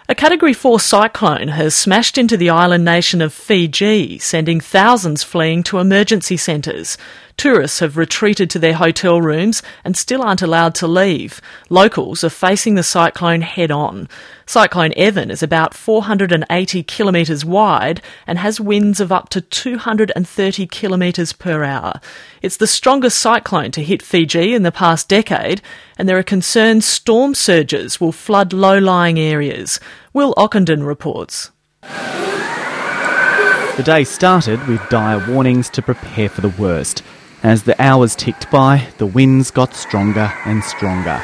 A Category 4 cyclone has smashed into the island nation of Fiji, sending thousands fleeing to emergency centres. Tourists have retreated to their hotel rooms and still aren't allowed to leave. Locals are facing the cyclone head-on. Cyclone Evan is about 480 kilometres wide and has winds of up to 230 kilometres per hour. It's the strongest cyclone to hit Fiji in the past decade, and there are concerns storm surges will flood low-lying areas. Will Ockenden reports. The day started with dire warnings to prepare for the worst. As the hours ticked by, the winds got stronger and stronger.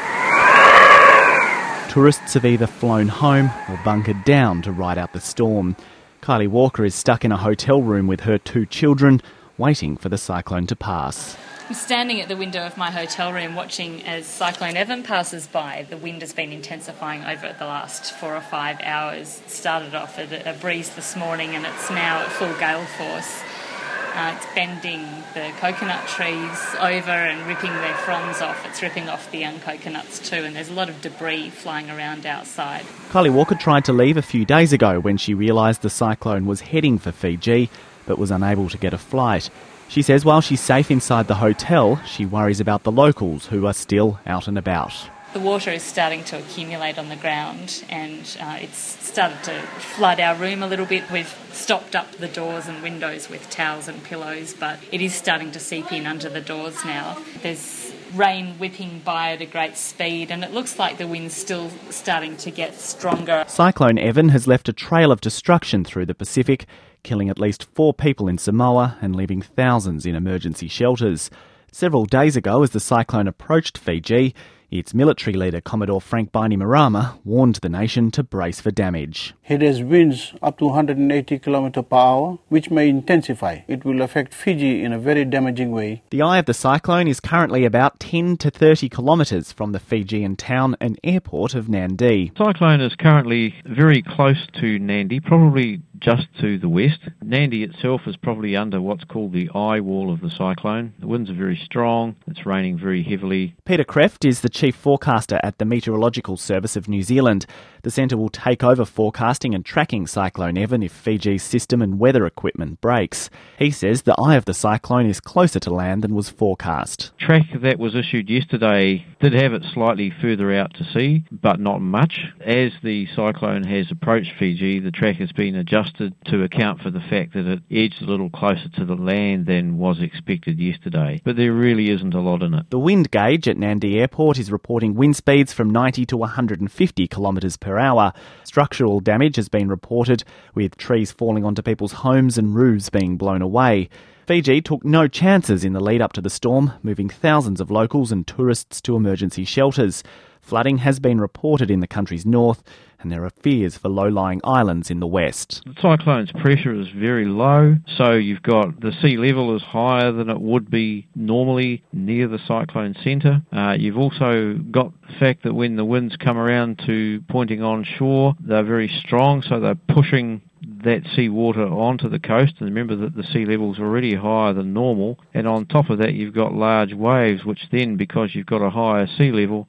Tourists have either flown home or bunkered down to ride out the storm. Kylie Walker is stuck in a hotel room with her 2 children, waiting for the cyclone to pass. I'm standing at the window of my hotel room watching as Cyclone Evan passes by. The wind has been intensifying over the last 4 or 5 hours. It started off at a breeze this morning and it's now at full gale force. It's bending the coconut trees over and ripping their fronds off. It's ripping off the young coconuts too, and there's a lot of debris flying around outside. Kylie Walker tried to leave a few days ago when she realised the cyclone was heading for Fiji, but was unable to get a flight. She says while she's safe inside the hotel, she worries about the locals who are still out and about. The water is starting to accumulate on the ground and it's started to flood our room a little bit. We've stopped up the doors and windows with towels and pillows, but it is starting to seep in under the doors now. There's rain whipping by at a great speed and it looks like the wind's still starting to get stronger. Cyclone Evan has left a trail of destruction through the Pacific, killing at least 4 people in Samoa and leaving thousands in emergency shelters. Several days ago, as the cyclone approached Fiji, its military leader, Commodore Frank Bainimarama, warned the nation to brace for damage. It has winds up to 180 km per hour, which may intensify. It will affect Fiji in a very damaging way. The eye of the cyclone is currently about 10 to 30 kilometres from the Fijian town and airport of Nadi. The cyclone is currently very close to Nadi, probably just to the west. Nadi itself is probably under what's called the eye wall of the cyclone. The winds are very strong, it's raining very heavily. Peter Kreft is the chief forecaster at the Meteorological Service of New Zealand. The centre will take over forecasting and tracking Cyclone Evan if Fiji's system and weather equipment breaks. He says the eye of the cyclone is closer to land than was forecast. Track that was issued yesterday did have it slightly further out to sea, but not much. As the cyclone has approached Fiji, the track has been adjusted to account for the fact that it edged a little closer to the land than was expected yesterday. But there really isn't a lot in it. The wind gauge at Nadi Airport is reporting wind speeds from 90 to 150 kilometres per hour. Structural damage has been reported, with trees falling onto people's homes and roofs being blown away. Fiji took no chances in the lead up to the storm, moving thousands of locals and tourists to emergency shelters. Flooding has been reported in the country's north, and there are fears for low-lying islands in the west. The cyclone's pressure is very low, so you've got the sea level is higher than it would be normally near the cyclone centre. You've also got the fact that when the winds come around to pointing on shore, they're very strong, so they're pushing that seawater onto the coast, and remember that the sea level's already higher than normal, and on top of that you've got large waves which then, because you've got a higher sea level,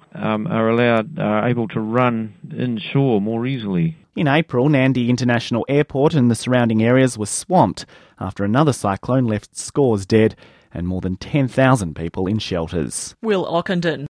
are able to run inshore more easily. In April, Nadi International Airport and the surrounding areas were swamped after another cyclone left scores dead and more than 10,000 people in shelters. Will Ockenden.